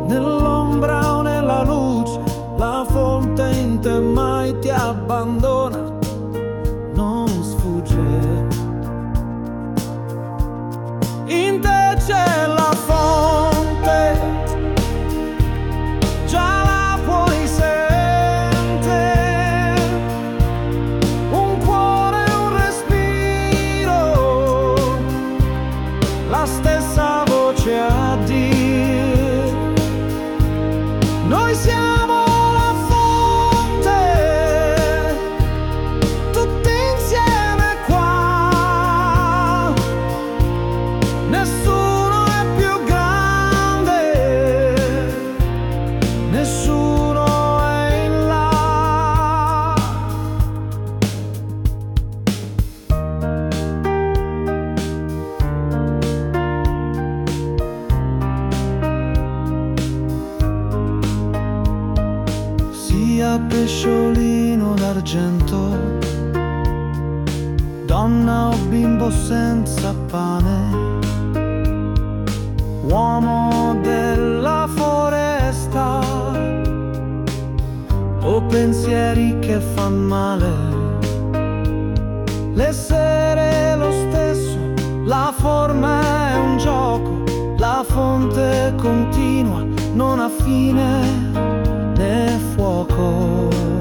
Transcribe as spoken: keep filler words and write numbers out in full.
nell'ombra o nella luce, la fonte in te mai ti abbandona, non sfugge. In te c'è la fonte, già la puoi sentire, un cuore, un respiro, la stessa voce a dire, noi siamo la fonte, tutti insieme qua, nessuno è più grande, nessuno è in là. Sia pesciolino d'argento, donna o bimbo senza pane, uomo della foresta o pensieri che fan male, l'essere è lo stesso, la forma è un gioco, la fonte continua, non ha fine né fuoco.